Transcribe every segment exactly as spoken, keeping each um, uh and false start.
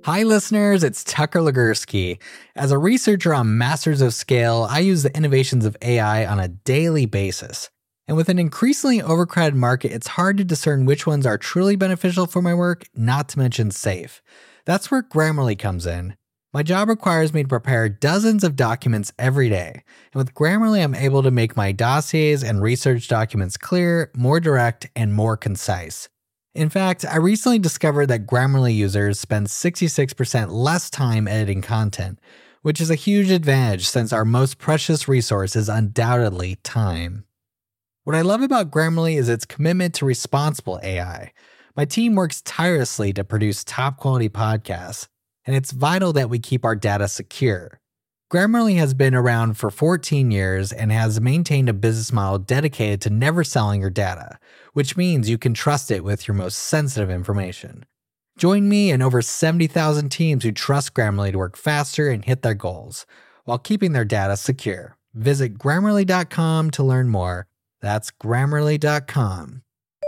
Hi listeners, it's Tucker Legursky. As a researcher on Masters of Scale, I use the innovations of A I on a daily basis. And with an increasingly overcrowded market, it's hard to discern which ones are truly beneficial for my work, not to mention safe. That's where Grammarly comes in. My job requires me to prepare dozens of documents every day. And with Grammarly, I'm able to make my dossiers and research documents clear, more direct, and more concise. In fact, I recently discovered that Grammarly users spend sixty-six percent less time editing content, which is a huge advantage since our most precious resource is undoubtedly time. What I love about Grammarly is its commitment to responsible A I. My team works tirelessly to produce top-quality podcasts, and it's vital that we keep our data secure. Grammarly has been around for fourteen years and has maintained a business model dedicated to never selling your data, which means you can trust it with your most sensitive information. Join me and over seventy thousand teams who trust Grammarly to work faster and hit their goals, while keeping their data secure. Visit Grammarly dot com to learn more. That's Grammarly dot com.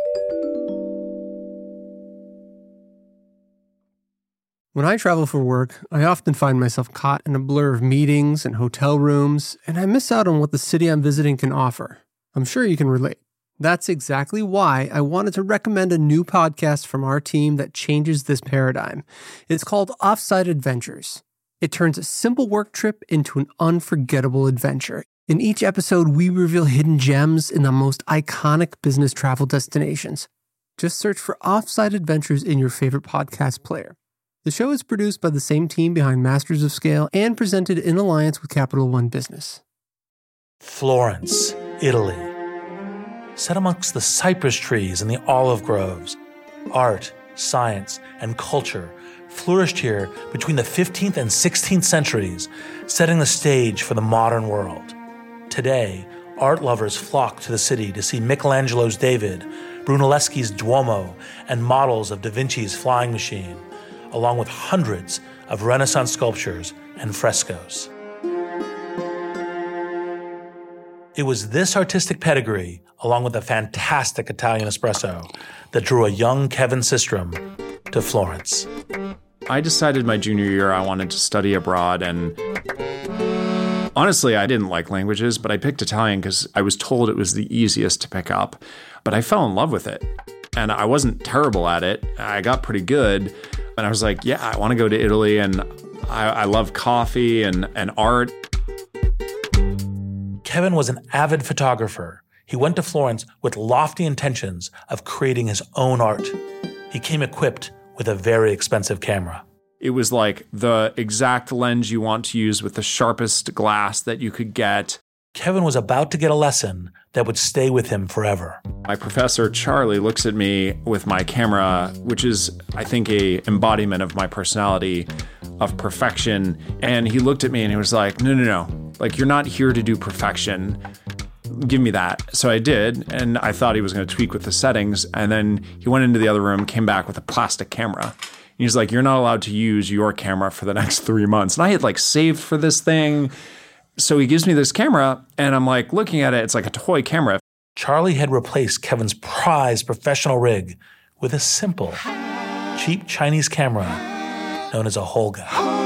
When I travel for work, I often find myself caught in a blur of meetings and hotel rooms, and I miss out on what the city I'm visiting can offer. I'm sure you can relate. That's exactly why I wanted to recommend a new podcast from our team that changes this paradigm. It's called Offsite Adventures. It turns a simple work trip into an unforgettable adventure. In each episode, we reveal hidden gems in the most iconic business travel destinations. Just search for Offsite Adventures in your favorite podcast player. The show is produced by the same team behind Masters of Scale and presented in alliance with Capital One Business. Florence, Italy. Set amongst the cypress trees and the olive groves, art, science, and culture flourished here between the fifteenth and sixteenth centuries, setting the stage for the modern world. Today, art lovers flock to the city to see Michelangelo's David, Brunelleschi's Duomo, and models of Da Vinci's Flying Machine, along with hundreds of Renaissance sculptures and frescoes. It was this artistic pedigree, along with a fantastic Italian espresso, that drew a young Kevin Systrom to Florence. I decided my junior year I wanted to study abroad, and honestly, I didn't like languages, but I picked Italian because I was told it was the easiest to pick up. But I fell in love with it, and I wasn't terrible at it. I got pretty good. And I was like, yeah, I want to go to Italy, and I, I love coffee and, and art. Kevin was an avid photographer. He went to Florence with lofty intentions of creating his own art. He came equipped with a very expensive camera. It was like the exact lens you want to use with the sharpest glass that you could get. Kevin was about to get a lesson that would stay with him forever. My professor, Charlie, looks at me with my camera, which is, I think, a embodiment of my personality, of perfection. And he looked at me and he was like, no, no, no. Like, you're not here to do perfection. Give me that. So I did. And I thought he was going to tweak with the settings. And then he went into the other room, came back with a plastic camera. And he's like, you're not allowed to use your camera for the next three months. And I had like saved for this thing. So he gives me this camera, and I'm like looking at it. It's like a toy camera. Charlie had replaced Kevin's prized professional rig with a simple, cheap Chinese camera known as a Holga.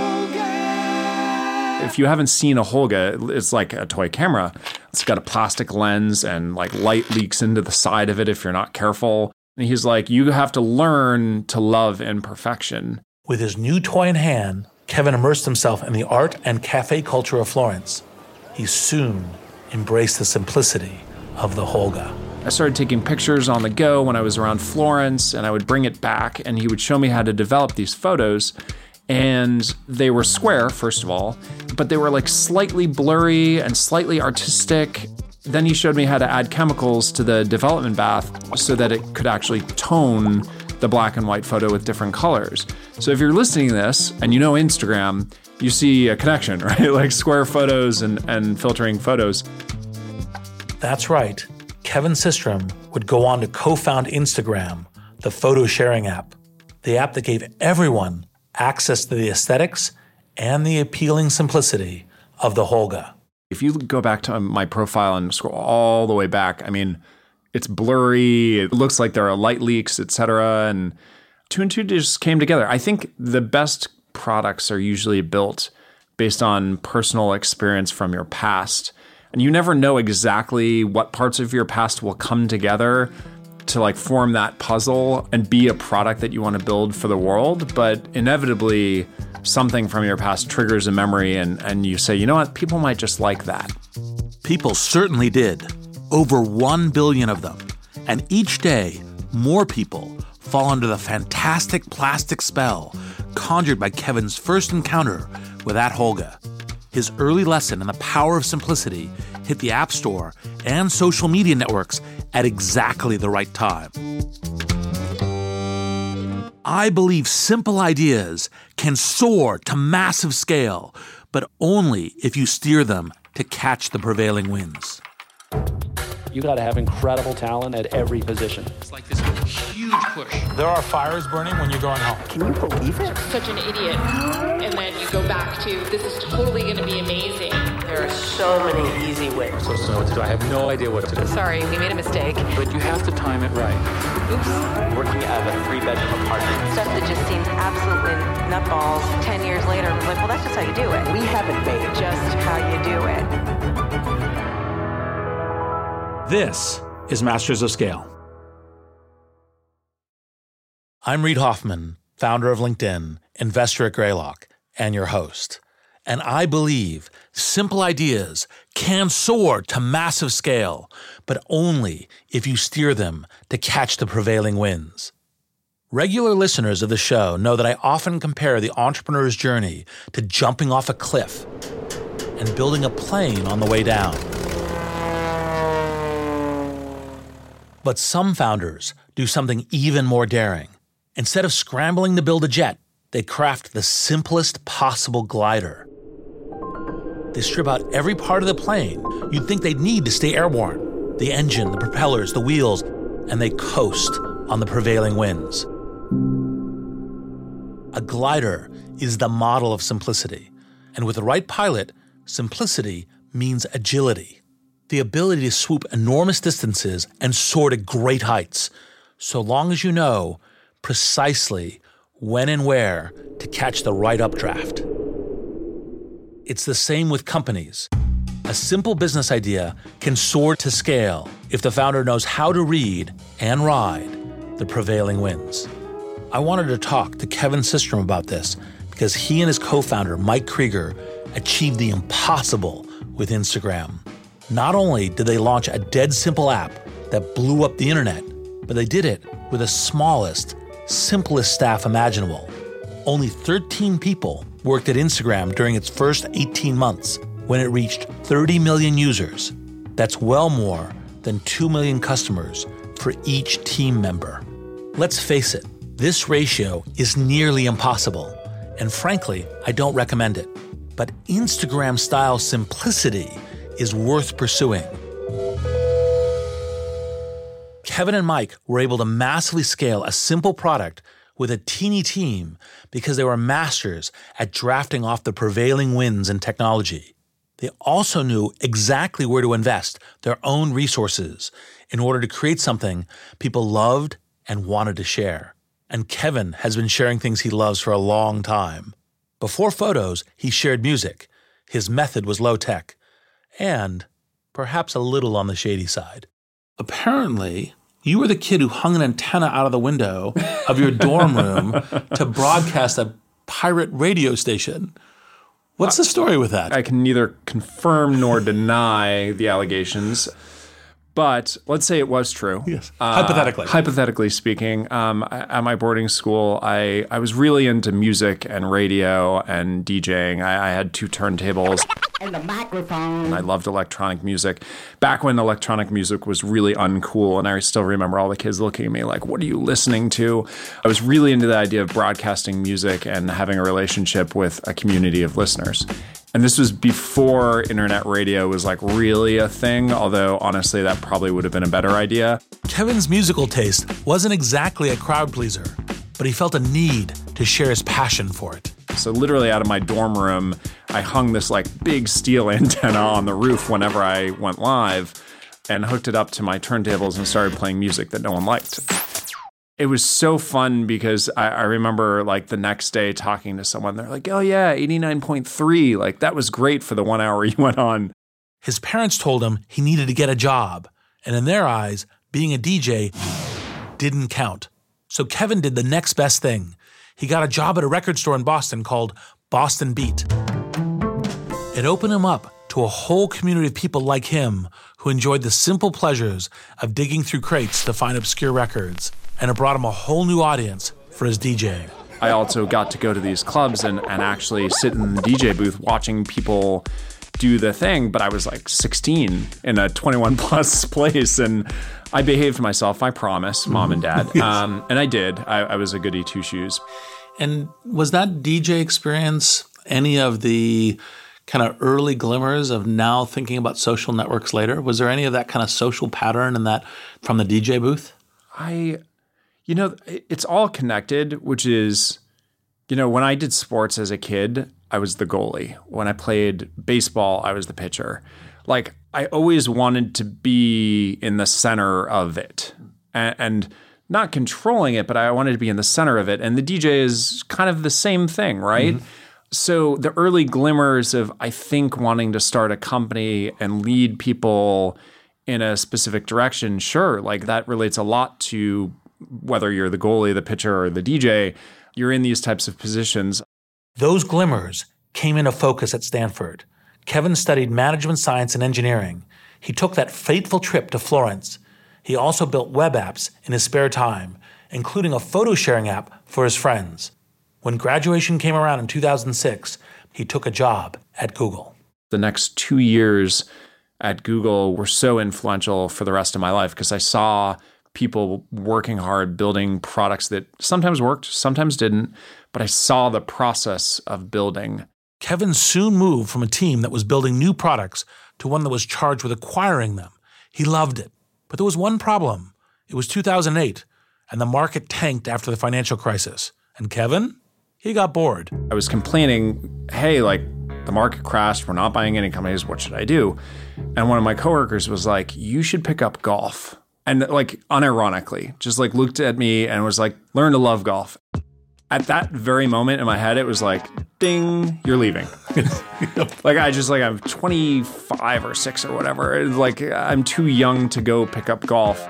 If you haven't seen a Holga, it's like a toy camera. It's got a plastic lens, and like light leaks into the side of it if you're not careful. And he's like, you have to learn to love imperfection. With his new toy in hand, Kevin immersed himself in the art and cafe culture of Florence. He soon embraced the simplicity of the Holga. I started taking pictures on the go when I was around Florence, and I would bring it back, and he would show me how to develop these photos. And they were square, first of all, but they were like slightly blurry and slightly artistic. Then he showed me how to add chemicals to the development bath so that it could actually tone the black and white photo with different colors. So if you're listening to this and you know Instagram, you see a connection, right? Like square photos and, and filtering photos. That's right. Kevin Systrom would go on to co-found Instagram, the photo sharing app, the app that gave everyone access to the aesthetics and the appealing simplicity of the Holga. If you go back to my profile and scroll all the way back, I mean, it's blurry, it looks like there are light leaks, et cetera. And two and two just came together. I think the best products are usually built based on personal experience from your past. And you never know exactly what parts of your past will come together to like form that puzzle and be a product that you want to build for the world. But inevitably, something from your past triggers a memory and, and you say, you know what, people might just like that. People certainly did. Over one billion of them. And each day, more people fall under the fantastic plastic spell conjured by Kevin's first encounter with AtHolga. His early lesson in the power of simplicity hit the App Store and social media networks at exactly the right time. I believe simple ideas can soar to massive scale, but only if you steer them to catch the prevailing winds. You got to have incredible talent at every position. It's like this huge push. There are fires burning when you're going home. Can you believe it? Such an idiot. And then you go back to, this is totally going to be amazing. There are so many easy ways. So to know what to do. I have no idea what to do. Sorry, we made a mistake. But you have to time it right. Oops. Working out of a three-bedroom apartment. Stuff that just seems absolutely nutballs. Ten years later, I'm like, well, that's just how you do it. We haven't made Just how you do it. This is Masters of Scale. I'm Reid Hoffman, founder of LinkedIn, investor at Greylock, and your host. And I believe simple ideas can soar to massive scale, but only if you steer them to catch the prevailing winds. Regular listeners of the show know that I often compare the entrepreneur's journey to jumping off a cliff and building a plane on the way down. But some founders do something even more daring. Instead of scrambling to build a jet, they craft the simplest possible glider. They strip out every part of the plane you'd think they'd need to stay airborne. The engine, the propellers, the wheels, and they coast on the prevailing winds. A glider is the model of simplicity. And with the right pilot, simplicity means agility. The ability to swoop enormous distances and soar to great heights, so long as you know precisely when and where to catch the right updraft. It's the same with companies. A simple business idea can soar to scale if the founder knows how to read and ride the prevailing winds. I wanted to talk to Kevin Systrom about this because he and his co-founder, Mike Krieger, achieved the impossible with Instagram. Not only did they launch a dead simple app that blew up the internet, but they did it with the smallest, simplest staff imaginable. Only thirteen people worked at Instagram during its first eighteen months when it reached thirty million users. That's well more than two million customers for each team member. Let's face it, this ratio is nearly impossible, and frankly, I don't recommend it. But Instagram-style simplicity is worth pursuing. Kevin and Mike were able to massively scale a simple product with a teeny team because they were masters at drafting off the prevailing winds in technology. They also knew exactly where to invest their own resources in order to create something people loved and wanted to share. And Kevin has been sharing things he loves for a long time. Before photos, he shared music. His method was low-tech. And perhaps a little on the shady side. Apparently, you were the kid who hung an antenna out of the window of your dorm room to broadcast a pirate radio station. What's the story with that? I can neither confirm nor deny the allegations. But let's say it was true. Yes. Uh, hypothetically. Hypothetically speaking, um, at my boarding school, I, I was really into music and radio and DJing. I, I had two turntables. And the microphone. I loved electronic music. Back when electronic music was really uncool, and I still remember all the kids looking at me like, what are you listening to? I was really into the idea of broadcasting music and having a relationship with a community of listeners. And this was before internet radio was like really a thing, although honestly, that probably would have been a better idea. Kevin's musical taste wasn't exactly a crowd pleaser, but he felt a need to share his passion for it. So literally out of my dorm room, I hung this like big steel antenna on the roof whenever I went live and hooked it up to my turntables and started playing music that no one liked. It was so fun because I, I remember like the next day talking to someone. They're like, oh yeah, eighty-nine point three. Like that was great for the one hour you went on. His parents told him he needed to get a job. And in their eyes, being a D J didn't count. So Kevin did the next best thing. He got a job at a record store in Boston called Boston Beat. It opened him up to a whole community of people like him who enjoyed the simple pleasures of digging through crates to find obscure records. And it brought him a whole new audience for his DJing. I also got to go to these clubs and, and actually sit in the D J booth watching people do the thing, but I was like sixteen in a twenty-one plus place, and I behaved myself, I promise, mom and dad. Um, and I did. I, I was a goody two-shoes. And was that D J experience any of the kind of early glimmers of now thinking about social networks later? Was there any of that kind of social pattern in that from the D J booth? I... You know, it's all connected, which is, you know, when I did sports as a kid, I was the goalie. When I played baseball, I was the pitcher. Like, I always wanted to be in the center of it and, and not controlling it, but I wanted to be in the center of it. And the D J is kind of the same thing, right? Mm-hmm. So the early glimmers of, I think, wanting to start a company and lead people in a specific direction, sure, like that relates a lot to whether you're the goalie, the pitcher, or the D J, you're in these types of positions. Those glimmers came into focus at Stanford. Kevin studied management science and engineering. He took that fateful trip to Florence. He also built web apps in his spare time, including a photo sharing app for his friends. When graduation came around in two thousand six, he took a job at Google. The next two years at Google were so influential for the rest of my life because I saw people working hard, building products that sometimes worked, sometimes didn't, but I saw the process of building. Kevin soon moved from a team that was building new products to one that was charged with acquiring them. He loved it, but there was one problem. It was two thousand eight, and the market tanked after the financial crisis. And Kevin, he got bored. I was complaining, hey, like, the market crashed, we're not buying any companies, what should I do? And one of my coworkers was like, you should pick up golf. And like unironically, just like looked at me and was like, learn to love golf. At that very moment in my head, it was like, ding, you're leaving. Like I just like, I'm twenty-five or six or whatever. Like I'm too young to go pick up golf.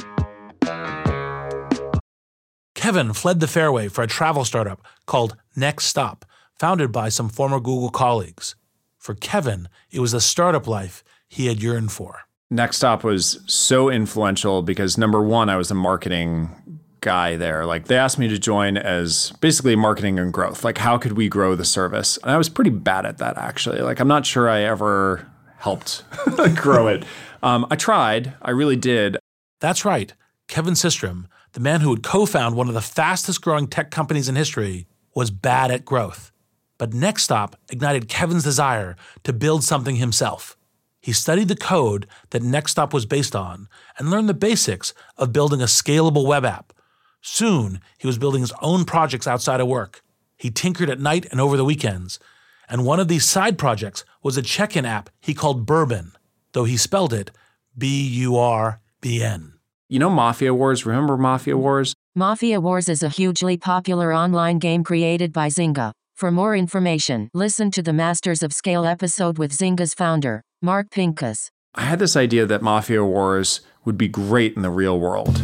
Kevin fled the fairway for a travel startup called Next Stop, founded by some former Google colleagues. For Kevin, it was the startup life he had yearned for. Next Stop was so influential because number one, I was a marketing guy there. Like they asked me to join as basically marketing and growth. Like how could we grow the service? And I was pretty bad at that actually. Like I'm not sure I ever helped grow it. Um, I tried, I really did. That's right. Kevin Systrom, the man who would co-found one of the fastest growing tech companies in history, was bad at growth. But Next Stop ignited Kevin's desire to build something himself. He studied the code that Next Stop was based on and learned the basics of building a scalable web app. Soon, he was building his own projects outside of work. He tinkered at night and over the weekends. And one of these side projects was a check-in app he called Bourbon, though he spelled it B U R B N. You know Mafia Wars? Remember Mafia Wars? Mafia Wars is a hugely popular online game created by Zynga. For more information, listen to the Masters of Scale episode with Zynga's founder, Mark Pincus. I had this idea that Mafia Wars would be great in the real world.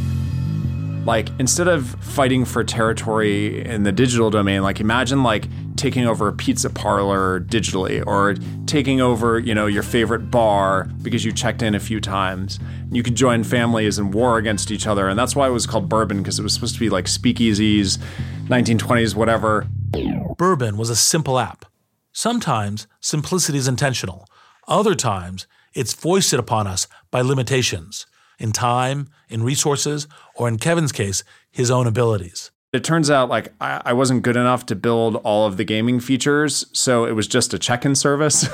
Like, instead of fighting for territory in the digital domain, like imagine like taking over a pizza parlor digitally or taking over, you know, your favorite bar because you checked in a few times. You could join families and war against each other. And that's why it was called Bourbon, because it was supposed to be like speakeasies, nineteen twenties, whatever. Bourbon was a simple app. Sometimes simplicity is intentional. Other times it's foisted upon us by limitations in time, in resources, or in Kevin's case, his own abilities. It turns out like I, I wasn't good enough to build all of the gaming features, so it was just a check-in service.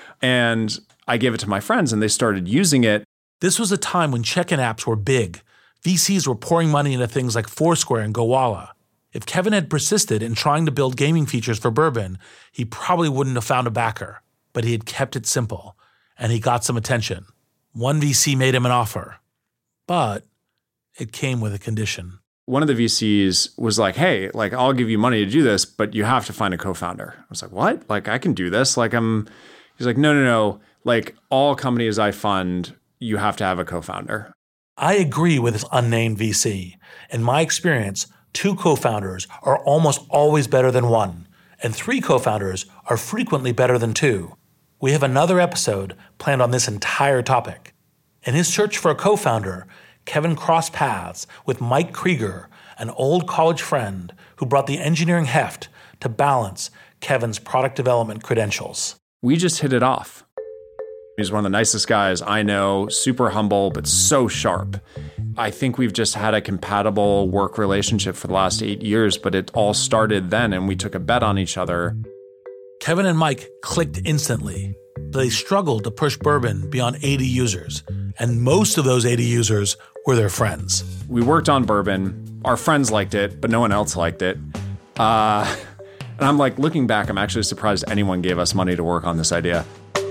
And I gave it to my friends and they started using it. This was a time when check-in apps were big. V Cs were pouring money into things like Foursquare and Gowalla. If Kevin had persisted in trying to build gaming features for Bourbon, he probably wouldn't have found a backer. But he had kept it simple, and he got some attention. One V C made him an offer, but it came with a condition. one of the V Cs was like, hey, like, I'll give you money to do this, but you have to find a co-founder. I was like, what? Like, I can do this. Like, I'm, he's like, no, no, no. Like, all companies I fund, you have to have a co-founder. I agree with this unnamed V C. In my experience, two co-founders are almost always better than one, and three co-founders are frequently better than two. We have another episode planned on this entire topic. In his search for a co-founder, Kevin crossed paths with Mike Krieger, an old college friend who brought the engineering heft to balance Kevin's product development credentials. We just hit it off. He's one of the nicest guys I know, super humble, but so sharp. I think we've just had a compatible work relationship for the last eight years, but it all started then and we took a bet on each other. Kevin and Mike clicked instantly. They struggled to push Bourbon beyond eighty users, and most of those eighty users were their friends. We worked on Bourbon. Our friends liked it, but no one else liked it. Uh, and I'm like, looking back, I'm actually surprised anyone gave us money to work on this idea.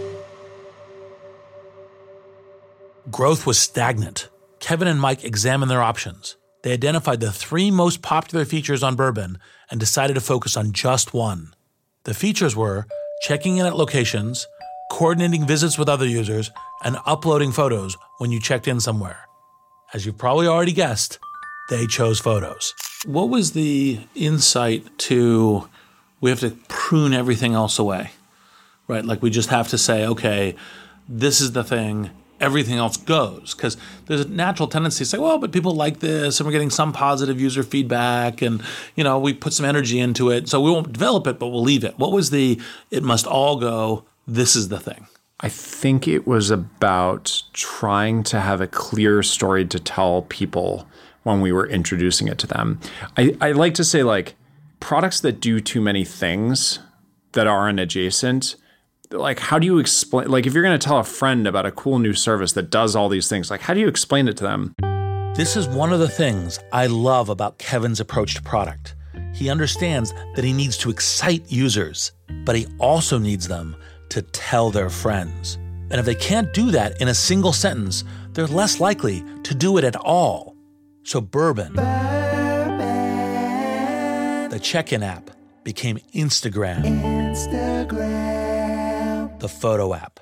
Growth was stagnant. Kevin and Mike examined their options. They identified the three most popular features on Bourbon and decided to focus on just one. The features were checking in at locations, coordinating visits with other users, and uploading photos when you checked in somewhere. As you've probably already guessed, they chose photos. What was the insight to, we have to prune everything else away, right? Like we just have to say, okay, this is the thing, everything else goes. Because there's a natural tendency to say, well, but people like this and we're getting some positive user feedback and, you know, we put some energy into it. So we won't develop it, but we'll leave it. What was the, it must all go, this is the thing? I think it was about trying to have a clear story to tell people when we were introducing it to them. I, I like to say, like, products that do too many things that aren't adjacent, like, how do you explain, like, if you're going to tell a friend about a cool new service that does all these things, like, how do you explain it to them? This is one of the things I love about Kevin's approach to product. He understands that he needs to excite users, but he also needs them to tell their friends. And if they can't do that in a single sentence, they're less likely to do it at all. So Bourbon, Bourbon. The check-in app, became Instagram, Instagram, the photo app.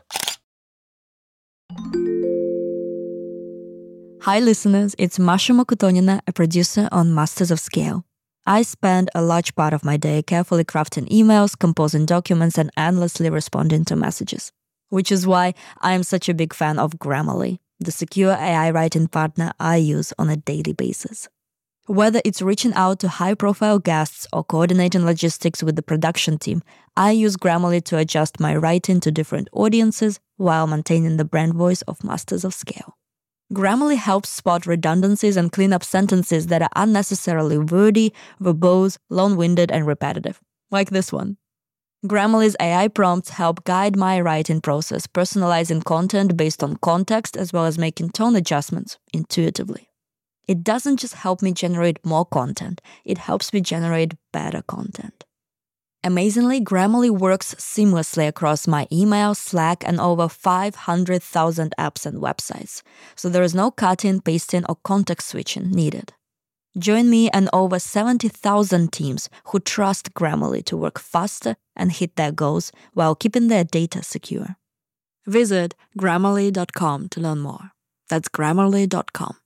Hi listeners, it's Masha Mokotonina, a producer on Masters of Scale. I spend a large part of my day carefully crafting emails, composing documents, and endlessly responding to messages. Which is why I am such a big fan of Grammarly, the secure A I writing partner I use on a daily basis. Whether it's reaching out to high-profile guests or coordinating logistics with the production team, I use Grammarly to adjust my writing to different audiences while maintaining the brand voice of Masters of Scale. Grammarly helps spot redundancies and clean up sentences that are unnecessarily wordy, verbose, long-winded, and repetitive, like this one. Grammarly's A I prompts help guide my writing process, personalizing content based on context as well as making tone adjustments intuitively. It doesn't just help me generate more content, it helps me generate better content. Amazingly, Grammarly works seamlessly across my email, Slack, and over five hundred thousand apps and websites, so there is no cutting, pasting, or context switching needed. Join me and over seventy thousand teams who trust Grammarly to work faster and hit their goals while keeping their data secure. Visit Grammarly dot com to learn more. That's Grammarly dot com.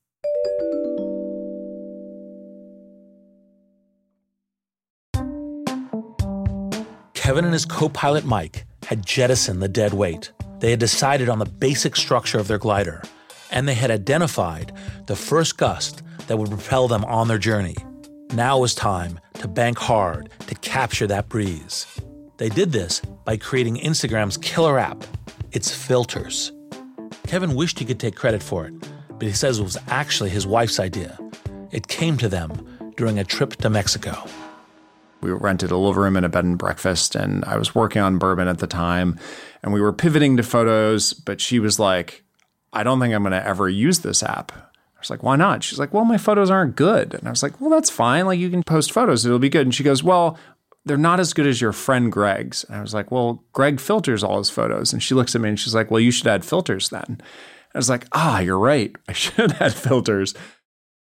Kevin and his co-pilot Mike had jettisoned the dead weight. They had decided on the basic structure of their glider, and they had identified the first gust that would propel them on their journey. Now was time to bank hard to capture that breeze. They did this by creating Instagram's killer app, its filters. Kevin wished he could take credit for it, but he says it was actually his wife's idea. It came to them during a trip to Mexico. We rented a little room and a bed and breakfast, and I was working on Bourbon at the time, and we were pivoting to photos, but she was like, I don't think I'm going to ever use this app. I was like, why not? She's like, well, my photos aren't good. And I was like, well, that's fine. Like, you can post photos. It'll be good. And she goes, well, they're not as good as your friend Greg's. And I was like, well, Greg filters all his photos. And she looks at me and she's like, well, you should add filters then. I was like, ah, you're right. I should add filters.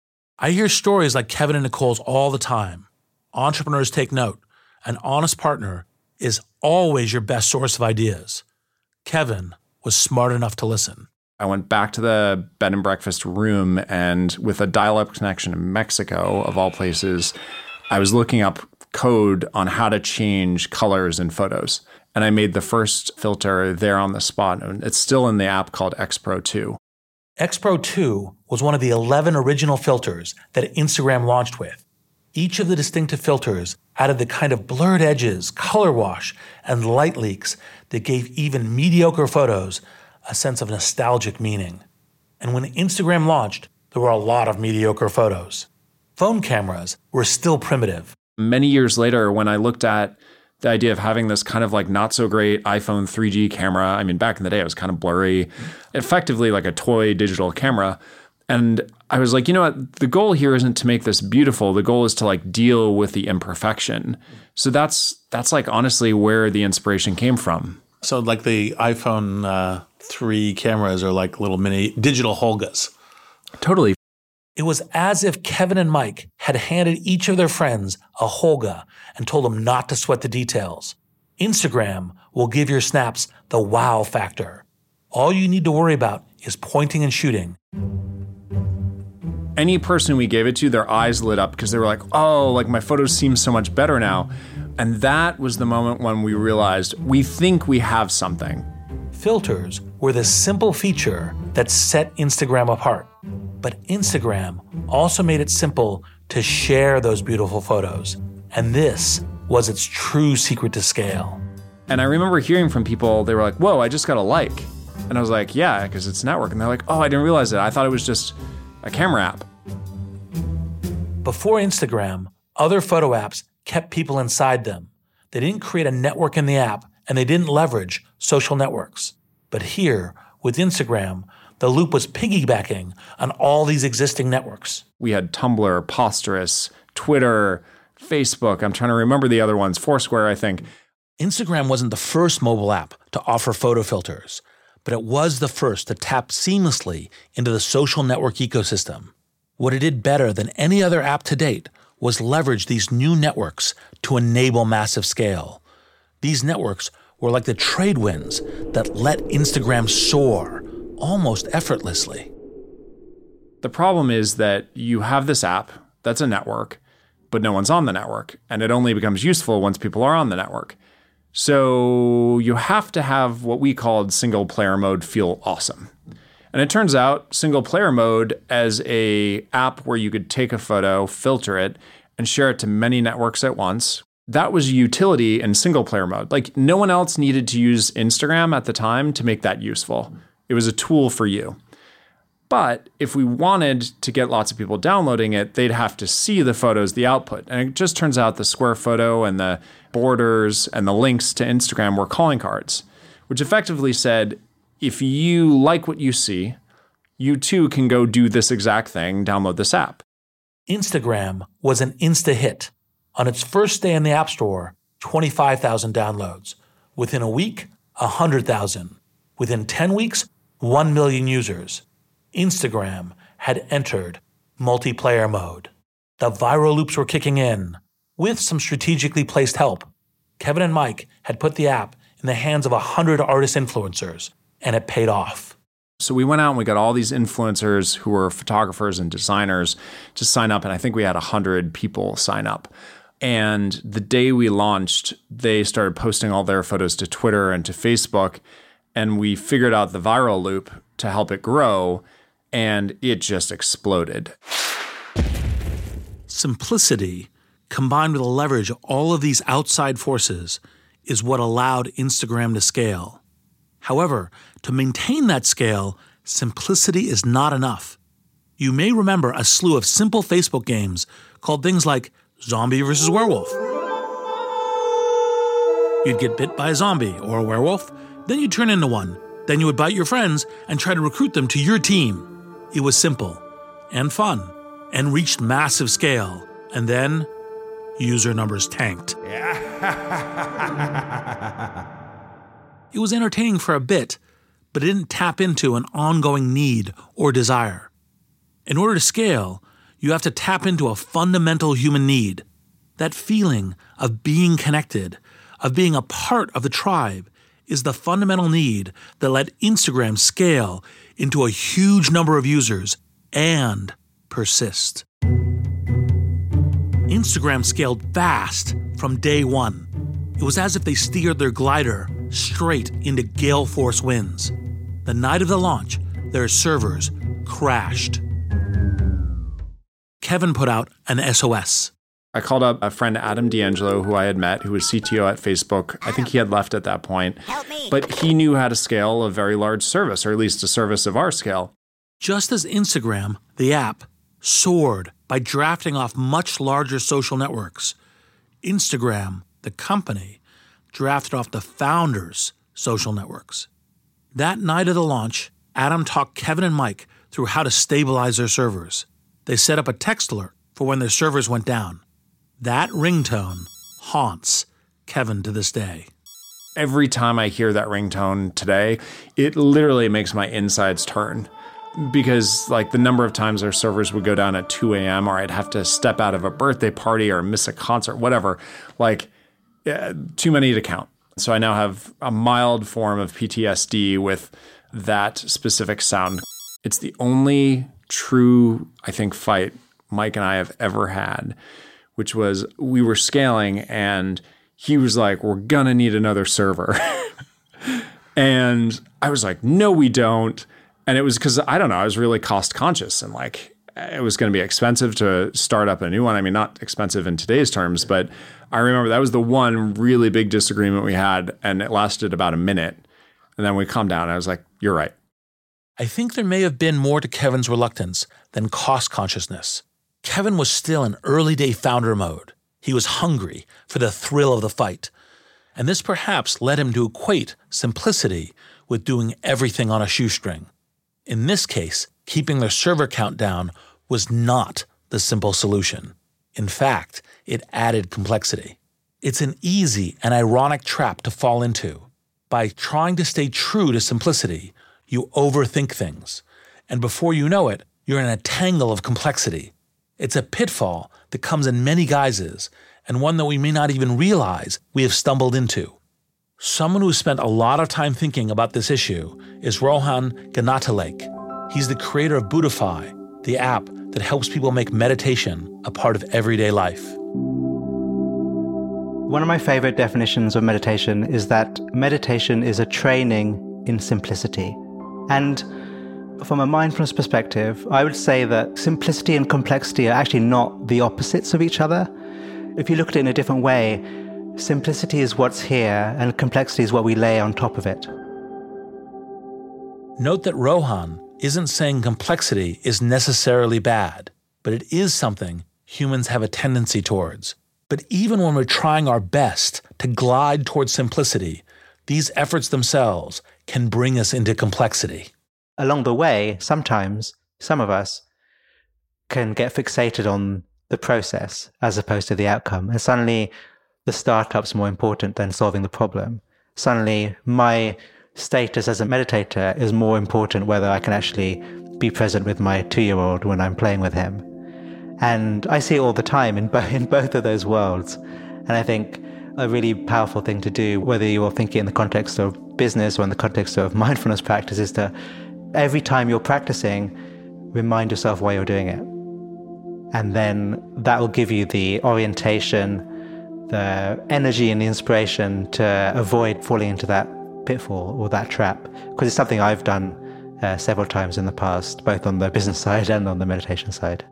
I hear stories like Kevin and Nicole's all the time. Entrepreneurs take note. An honest partner is always your best source of ideas. Kevin was smart enough to listen. I went back to the bed and breakfast room, and with a dial-up connection in Mexico, of all places, I was looking up code on how to change colors in photos. And I made the first filter there on the spot. And it's still in the app called X Pro two. X Pro two was one of the eleven original filters that Instagram launched with. Each of the distinctive filters added the kind of blurred edges, color wash, and light leaks that gave even mediocre photos a sense of nostalgic meaning. And when Instagram launched, there were a lot of mediocre photos. Phone cameras were still primitive. Many years later, when I looked at the idea of having this kind of like not so great iPhone three G camera, I mean, back in the day, it was kind of blurry, effectively like a toy digital camera. And I was like, you know what? The goal here isn't to make this beautiful. The goal is to like deal with the imperfection. So that's that's like honestly where the inspiration came from. So like the iPhone uh, three cameras are like little mini digital Holgas. Totally. It was as if Kevin and Mike had handed each of their friends a Holga and told them not to sweat the details. Instagram will give your snaps the wow factor. All you need to worry about is pointing and shooting. Any person we gave it to, their eyes lit up because they were like, oh, like my photos seem so much better now. And that was the moment when we realized we think we have something. Filters were the simple feature that set Instagram apart. But Instagram also made it simple to share those beautiful photos. And this was its true secret to scale. And I remember hearing from people, they were like, whoa, I just got a like. And I was like, yeah, because it's network. And they're like, oh, I didn't realize it. I thought it was just a camera app. Before Instagram, other photo apps kept people inside them. They didn't create a network in the app, and they didn't leverage social networks. But here, with Instagram, the loop was piggybacking on all these existing networks. We had Tumblr, Posterous, Twitter, Facebook. I'm trying to remember the other ones. Foursquare, I think. Instagram wasn't the first mobile app to offer photo filters, but it was the first to tap seamlessly into the social network ecosystem. What it did better than any other app to date was leverage these new networks to enable massive scale. These networks were like the trade winds that let Instagram soar almost effortlessly. The problem is that you have this app that's a network, but no one's on the network, and it only becomes useful once people are on the network. So you have to have what we called single player mode feel awesome. And it turns out single player mode as a app where you could take a photo, filter it, and share it to many networks at once. That was utility in single player mode. Like no one else needed to use Instagram at the time to make that useful. It was a tool for you. But if we wanted to get lots of people downloading it, they'd have to see the photos, the output. And it just turns out the square photo and the borders and the links to Instagram were calling cards, which effectively said, if you like what you see, you too can go do this exact thing, download this app. Instagram was an insta hit. On its first day in the App Store, twenty-five thousand downloads. Within a week, one hundred thousand. Within ten weeks, one million users. Instagram had entered multiplayer mode. The viral loops were kicking in, with some strategically placed help. Kevin and Mike had put the app in the hands of one hundred artist influencers, and it paid off. So we went out and we got all these influencers who were photographers and designers to sign up, and I think we had one hundred people sign up. And the day we launched, they started posting all their photos to Twitter and to Facebook, and we figured out the viral loop to help it grow, and it just exploded. Simplicity, combined with the leverage of all of these outside forces, is what allowed Instagram to scale. However, to maintain that scale, simplicity is not enough. You may remember a slew of simple Facebook games called things like Zombie versus Werewolf. You'd get bit by a zombie or a werewolf, then you'd turn into one. Then you would bite your friends and try to recruit them to your team. It was simple and fun and reached massive scale. And then user numbers tanked. It was entertaining for a bit, but it didn't tap into an ongoing need or desire. In order to scale, You have to tap into a fundamental human need. That feeling of being connected, of being a part of the tribe, is the fundamental need that let Instagram scale into a huge number of users and persist. Instagram scaled fast from day one. It was as if they steered their glider straight into gale force winds. The night of the launch, their servers crashed. Kevin put out an S O S. I called up a friend, Adam D'Angelo, who I had met, who was C T O at Facebook. I think he had left at that point. Help me. But he knew how to scale a very large service, or at least a service of our scale. Just as Instagram, the app, soared by drafting off much larger social networks, Instagram, the company, drafted off the founders' social networks. That night of the launch, Adam talked Kevin and Mike through how to stabilize their servers. They set up a text alert for when their servers went down. That ringtone haunts Kevin to this day. Every time I hear that ringtone today, it literally makes my insides turn. Because like the number of times our servers would go down at two a.m. or I'd have to step out of a birthday party or miss a concert, whatever, like yeah, too many to count. So I now have a mild form of P T S D with that specific sound. It's the only true, I think, fight Mike and I have ever had, which was we were scaling and he was like, we're gonna need another server. And I was like, no, we don't. And it was because, I don't know, I was really cost conscious and like it was going to be expensive to start up a new one. I mean, not expensive in today's terms, but I remember that was the one really big disagreement we had and it lasted about a minute. And then we calmed down and I was like, you're right. I think there may have been more to Kevin's reluctance than cost consciousness. Kevin was still in early day founder mode. He was hungry for the thrill of the fight. And this perhaps led him to equate simplicity with doing everything on a shoestring. In this case, keeping their server count down was not the simple solution. In fact, it added complexity. It's an easy and ironic trap to fall into. By trying to stay true to simplicity, you overthink things. And before you know it, you're in a tangle of complexity. It's a pitfall that comes in many guises, and one that we may not even realize we have stumbled into. Someone who spent a lot of time thinking about this issue is Rohan Gunatillake. He's the creator of Buddhify, the app that helps people make meditation a part of everyday life. One of my favorite definitions of meditation is that meditation is a training in simplicity. And from a mindfulness perspective, I would say that simplicity and complexity are actually not the opposites of each other. If you look at it in a different way, simplicity is what's here and complexity is what we lay on top of it. Note that Rohan isn't saying complexity is necessarily bad, but it is something humans have a tendency towards. But even when we're trying our best to glide towards simplicity, these efforts themselves can bring us into complexity. Along the way, sometimes some of us can get fixated on the process as opposed to the outcome. And suddenly the startup's more important than solving the problem. Suddenly my status as a meditator is more important whether I can actually be present with my two-year-old when I'm playing with him. And I see it all the time in, bo- in both of those worlds. And I think a really powerful thing to do, whether you're thinking in the context of business or in the context of mindfulness practice, is to every time you're practicing, remind yourself why you're doing it. And then that will give you the orientation, the energy and the inspiration to avoid falling into that pitfall or that trap. Because it's something I've done uh, several times in the past, both on the business side and on the meditation side.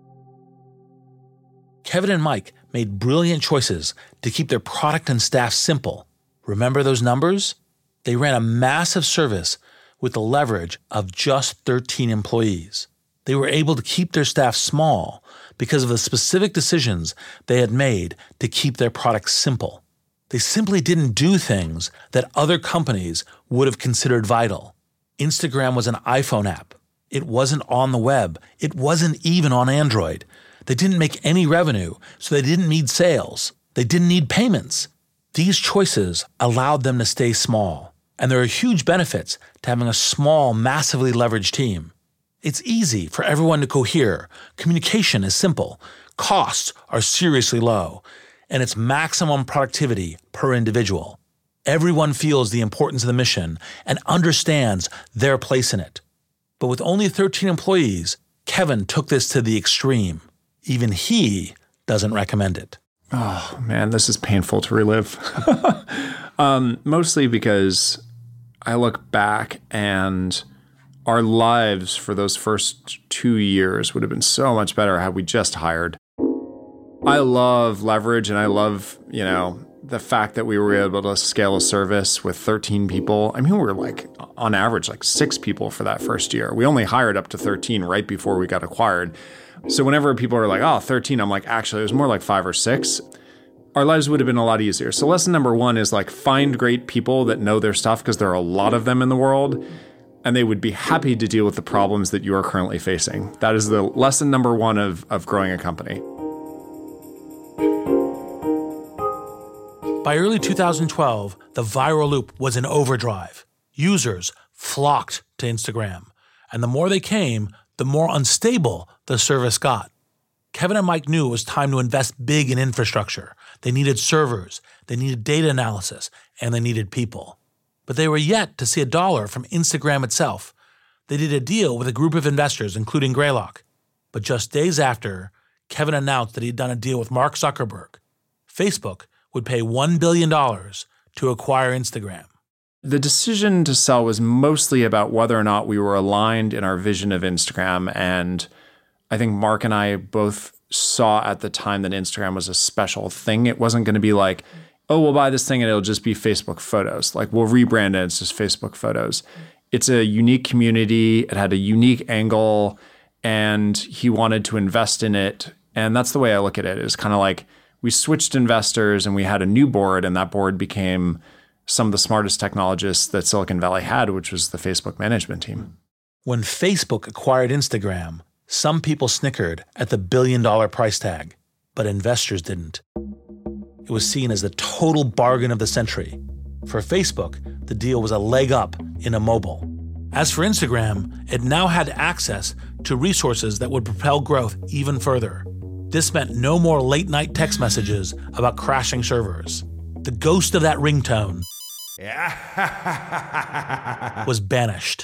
Kevin and Mike made brilliant choices to keep their product and staff simple. Remember those numbers? They ran a massive service with the leverage of just thirteen employees. They were able to keep their staff small because of the specific decisions they had made to keep their product simple. They simply didn't do things that other companies would have considered vital. Instagram was an iPhone app. It wasn't on the web. It wasn't even on Android. They didn't make any revenue, so they didn't need sales. They didn't need payments. These choices allowed them to stay small. And there are huge benefits to having a small, massively leveraged team. It's easy for everyone to cohere, communication is simple, costs are seriously low, and it's maximum productivity per individual. Everyone feels the importance of the mission and understands their place in it. But with only thirteen employees, Kevin took this to the extreme. Even he doesn't recommend it. Oh, man, this is painful to relive. um, mostly because I look back and our lives for those first two years would have been so much better had we just hired. I love leverage and I love, you know, the fact that we were able to scale a service with thirteen people. I mean, we were like, on average, like six people for that first year. We only hired up to thirteen right before we got acquired. So whenever people are like, oh, thirteen, I'm like, actually, it was more like five or six. Our lives would have been a lot easier. So lesson number one is like, find great people that know their stuff, because there are a lot of them in the world, and they would be happy to deal with the problems that you are currently facing. That is the lesson number one of, of growing a company. By early two thousand twelve, the viral loop was in overdrive. Users flocked to Instagram, and the more they came, the more unstable the service got. Kevin and Mike knew it was time to invest big in infrastructure. They needed servers, they needed data analysis, and they needed people. But they were yet to see a dollar from Instagram itself. They did a deal with a group of investors, including Greylock. But just days after, Kevin announced that he had done a deal with Mark Zuckerberg. Facebook would pay one billion dollars to acquire Instagram. The decision to sell was mostly about whether or not we were aligned in our vision of Instagram. And I think Mark and I both saw at the time that Instagram was a special thing. It wasn't going to be like, oh, we'll buy this thing and it'll just be Facebook photos. Like, we'll rebrand it, it's just Facebook photos. It's a unique community. It had a unique angle, and he wanted to invest in it. And that's the way I look at it. It's kind of like, we switched investors and we had a new board, and that board became some of the smartest technologists that Silicon Valley had, which was the Facebook management team. When Facebook acquired Instagram, some people snickered at the billion dollar price tag, but investors didn't. It was seen as the total bargain of the century. For Facebook, the deal was a leg up in a mobile. As for Instagram, it now had access to resources that would propel growth even further. This meant no more late-night text messages about crashing servers. The ghost of that ringtone was banished.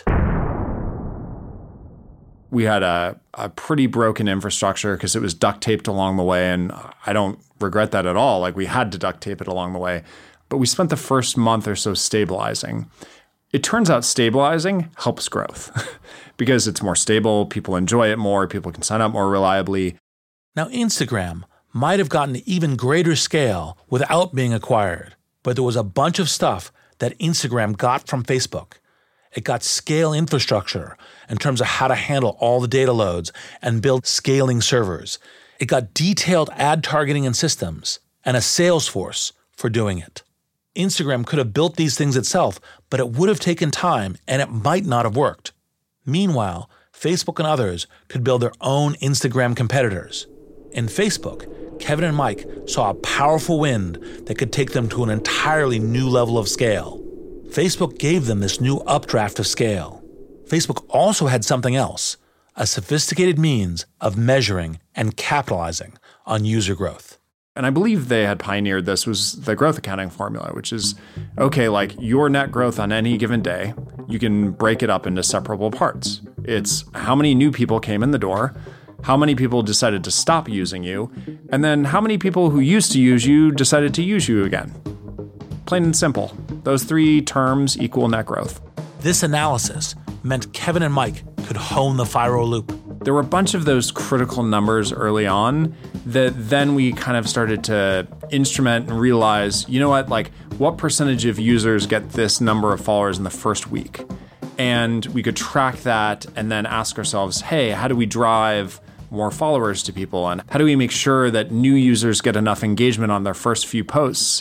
We had a, a pretty broken infrastructure because it was duct taped along the way, and I don't regret that at all. Like, we had to duct tape it along the way. But we spent the first month or so stabilizing. It turns out stabilizing helps growth because it's more stable, people enjoy it more, people can sign up more reliably. Now, Instagram might have gotten to even greater scale without being acquired, but there was a bunch of stuff that Instagram got from Facebook. It got scale infrastructure in terms of how to handle all the data loads and build scaling servers. It got detailed ad targeting and systems and a sales force for doing it. Instagram could have built these things itself, but it would have taken time and it might not have worked. Meanwhile, Facebook and others could build their own Instagram competitors. In Facebook, Kevin and Mike saw a powerful wind that could take them to an entirely new level of scale. Facebook gave them this new updraft of scale. Facebook also had something else, a sophisticated means of measuring and capitalizing on user growth. And I believe they had pioneered this, was the growth accounting formula, which is, okay, like your net growth on any given day, you can break it up into separable parts. It's how many new people came in the door, how many people decided to stop using you, and then how many people who used to use you decided to use you again. Plain and simple. Those three terms equal net growth. This analysis meant Kevin and Mike could hone the viral loop. There were a bunch of those critical numbers early on that then we kind of started to instrument and realize, you know what, like what percentage of users get this number of followers in the first week? And we could track that and then ask ourselves, hey, how do we drive more followers to people? And how do we make sure that new users get enough engagement on their first few posts?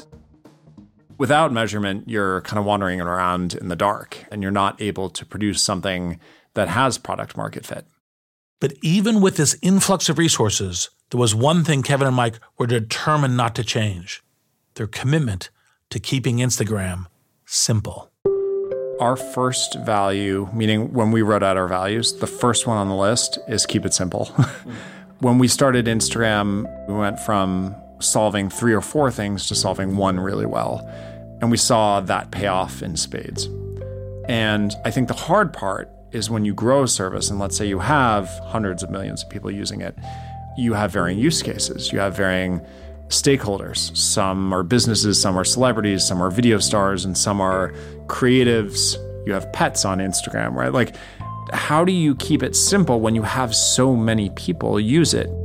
Without measurement, you're kind of wandering around in the dark and you're not able to produce something that has product market fit. But even with this influx of resources, there was one thing Kevin and Mike were determined not to change: their commitment to keeping Instagram simple. our first value, meaning when we wrote out our values, the first one on the list is keep it simple. When we started Instagram, we went from solving three or four things to solving one really well. And we saw that pay off in spades. And I think the hard part is when you grow a service, and let's say you have hundreds of millions of people using it, you have varying use cases. You have varying stakeholders. Some are businesses, some are celebrities, some are video stars, and some are creatives. You have pets on Instagram, right? Like, how do you keep it simple when you have so many people use it?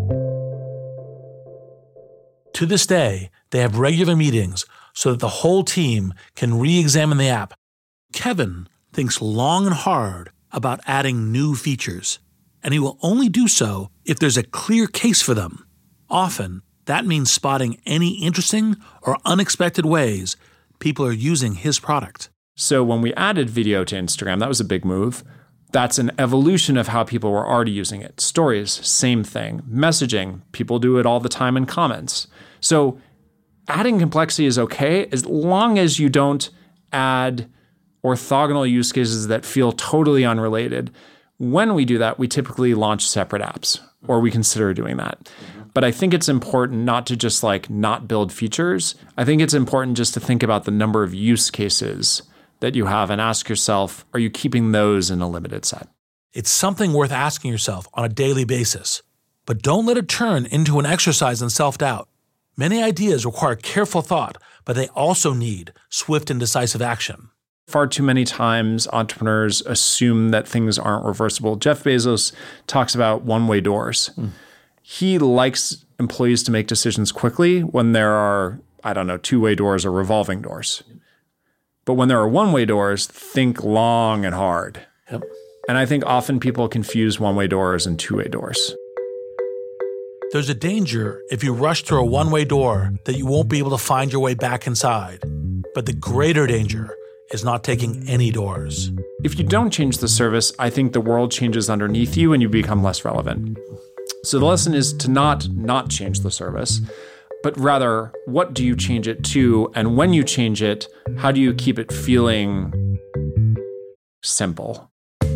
To this day, they have regular meetings so that the whole team can re-examine the app. Kevin thinks long and hard about adding new features, and he will only do so if there's a clear case for them. Often, that means spotting any interesting or unexpected ways people are using his product. So when we added video to Instagram, that was a big move. That's an evolution of how people were already using it. Stories, same thing. Messaging, people do it all the time in comments. So adding complexity is okay as long as you don't add orthogonal use cases that feel totally unrelated. When we do that, we typically launch separate apps, or we consider doing that. Mm-hmm. But I think it's important not to just like not build features. I think it's important just to think about the number of use cases that you have and ask yourself, are you keeping those in a limited set? It's something worth asking yourself on a daily basis, but don't let it turn into an exercise in self-doubt. Many ideas require careful thought, but they also need swift and decisive action. Far too many times entrepreneurs assume that things aren't reversible. Jeff Bezos talks about one-way doors. Mm. He likes employees to make decisions quickly when there are, I don't know, two-way doors or revolving doors. But when there are one-way doors, think long and hard. Yep. And I think often people confuse one-way doors and two-way doors. There's a danger if you rush through a one-way door that you won't be able to find your way back inside. But the greater danger is not taking any doors. If you don't change the service, I think the world changes underneath you and you become less relevant. So the lesson is to not not change the service, but rather, what do you change it to? And when you change it, how do you keep it feeling simple?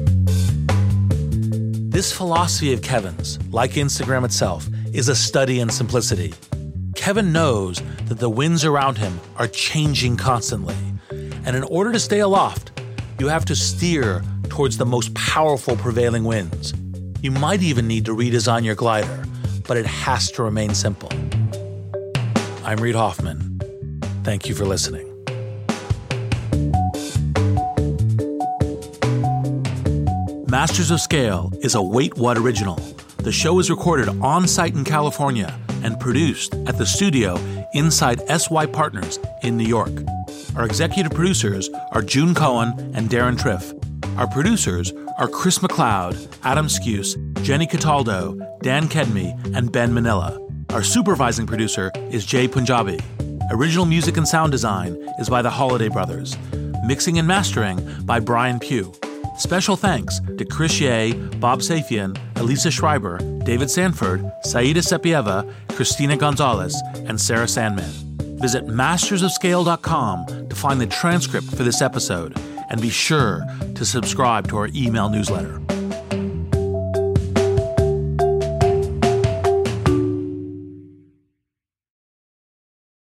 This philosophy of Kevin's, like Instagram itself, is a study in simplicity. Kevin knows that the winds around him are changing constantly. And in order to stay aloft, you have to steer towards the most powerful prevailing winds. You might even need to redesign your glider, but it has to remain simple. I'm Reid Hoffman. Thank you for listening. Masters of Scale is a Wait What original. The show is recorded on-site in California and produced at the studio inside S Y Partners in New York. Our executive producers are June Cohen and Darren Triff. Our producers are Chris McLeod, Adam Skuse, Jenny Cataldo, Dan Kedmi, and Ben Manila. Our supervising producer is Jay Punjabi. Original music and sound design is by the Holiday Brothers. Mixing and mastering by Brian Pugh. Special thanks to Chris Ye, Bob Safian, Elisa Schreiber, David Sanford, Saida Sepieva, Christina Gonzalez, and Sarah Sandman. Visit masters of scale dot com to find the transcript for this episode, and be sure to subscribe to our email newsletter.